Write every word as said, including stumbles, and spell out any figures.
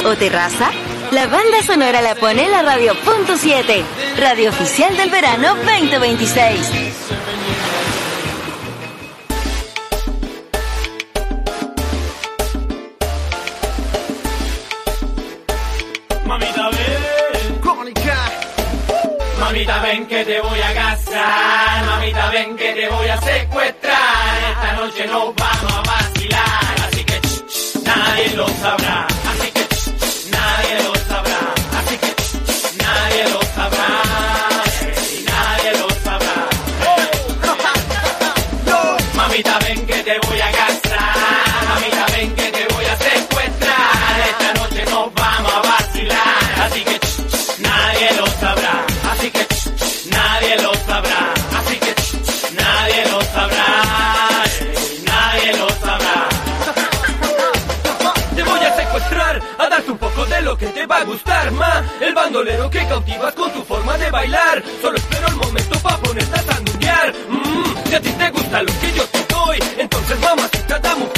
o terraza? La banda sonora la pone la Radio Punto siete, radio oficial del verano veinte veintiséis. Mamita ven, comunica. Mamita ven que te voy a casar, mamita ven que te voy a secuestrar. Esta noche nos vamos a vacilar, así que ch, ch, nadie lo sabrá, así que ch, ch, nadie lo sabrá, así que ch, ch, nadie lo sabrá, y nadie lo sabrá. Oh. Mamita ven que te voy a casar, mamita ven que te voy a secuestrar. Esta noche nos vamos a vacilar, así que ch, ch, nadie lo sabrá, así que ch, ch, nadie lo sabrá, así que ch, ch, nadie lo sabrá, y nadie lo sabrá. Te voy a secuestrar, a darte un poco de lo que te va a gustar, ma. El bandolero que cautivas con tu forma de bailar. Solo espero el momento pa' ponerte a sanguiar. Mmm, si a ti te gusta lo que yo te doy, entonces mamacita dame un